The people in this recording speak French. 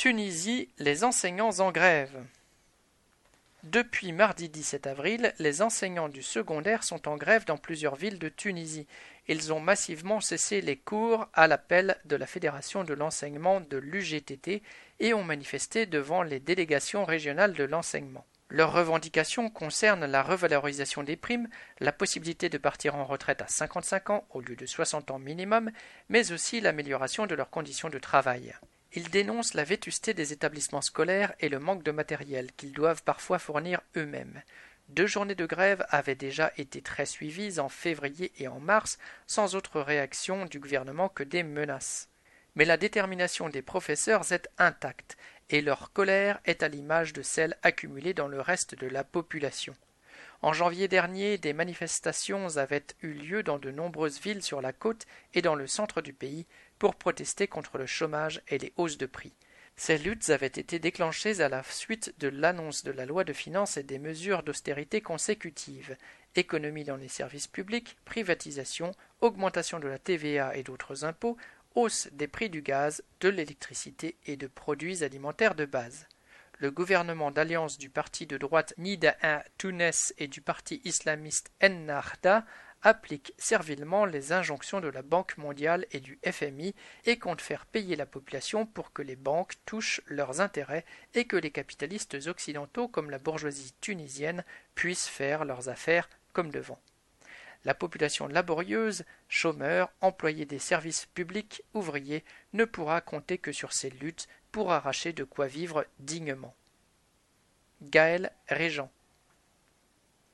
Tunisie, les enseignants en grève. Depuis mardi 17 avril, les enseignants du secondaire sont en grève dans plusieurs villes de Tunisie. Ils ont massivement cessé les cours à l'appel de la Fédération de l'enseignement de l'UGTT et ont manifesté devant les délégations régionales de l'enseignement. Leurs revendications concernent la revalorisation des primes, la possibilité de partir en retraite à 55 ans au lieu de 60 ans minimum, mais aussi l'amélioration de leurs conditions de travail. Ils dénoncent la vétusté des établissements scolaires et le manque de matériel qu'ils doivent parfois fournir eux-mêmes. 2 journées de grève avaient déjà été très suivies en février et en mars, sans autre réaction du gouvernement que des menaces. Mais la détermination des professeurs est intacte, et leur colère est à l'image de celle accumulée dans le reste de la population. En janvier dernier, des manifestations avaient eu lieu dans de nombreuses villes sur la côte et dans le centre du pays pour protester contre le chômage et les hausses de prix. Ces luttes avaient été déclenchées à la suite de l'annonce de la loi de finances et des mesures d'austérité consécutives, économie dans les services publics, privatisation, augmentation de la TVA et d'autres impôts, hausse des prix du gaz, de l'électricité et de produits alimentaires de base. Le gouvernement d'alliance du parti de droite Nida Tounes et du parti islamiste Ennahda applique servilement les injonctions de la Banque mondiale et du FMI et compte faire payer la population pour que les banques touchent leurs intérêts et que les capitalistes occidentaux comme la bourgeoisie tunisienne puissent faire leurs affaires comme devant. La population laborieuse, chômeurs, employés des services publics, ouvriers, ne pourra compter que sur ces luttes pour arracher de quoi vivre dignement. Gaël Régent.